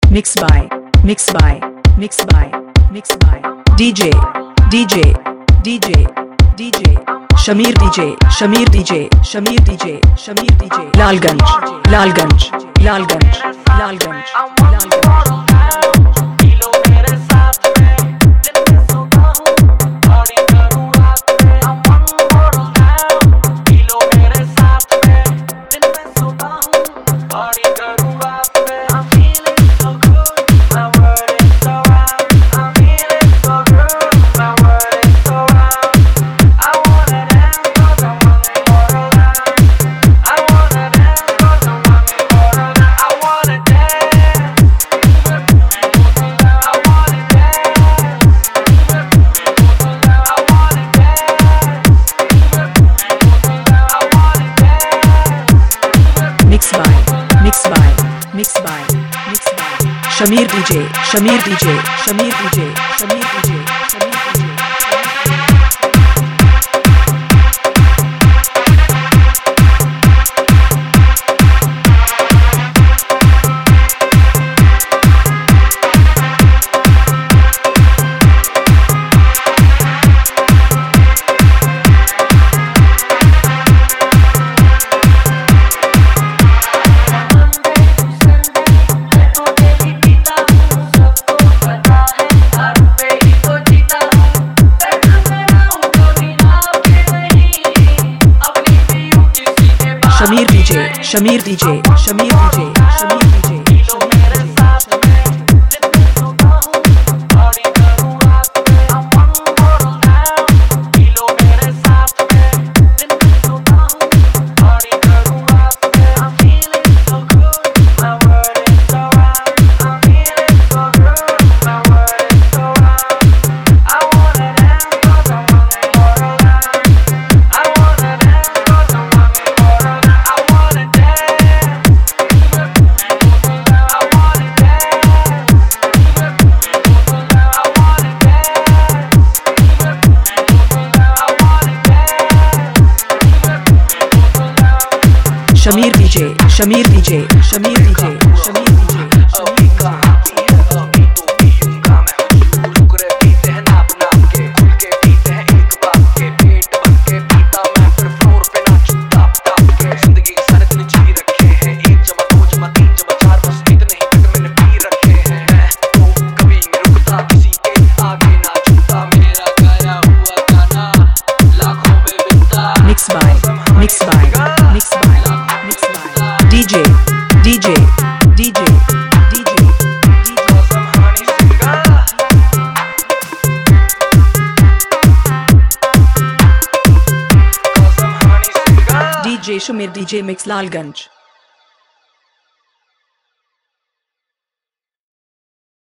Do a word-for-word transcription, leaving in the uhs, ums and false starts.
Mix by, mix by, mix by, mix by D J, D J, D J, D J Shamir D J, Shamir D J, Shamir D J, Shamir D J Lalganj, Lalganj, Lalganj, Lalganj, Lalganj Mix by, mix by Shamir D J, Shamir D J, Shamir D J, Shamir D J, Shamir D J Shamir D J, Shamir D J, Shamir D J, Shamir D J Shamir D J, Shamir D J, Shamir D J, Shamir D J, Mix by, mix by, mix by D J, D J, D J, D J, D J Shamir D J Mix Lalganj.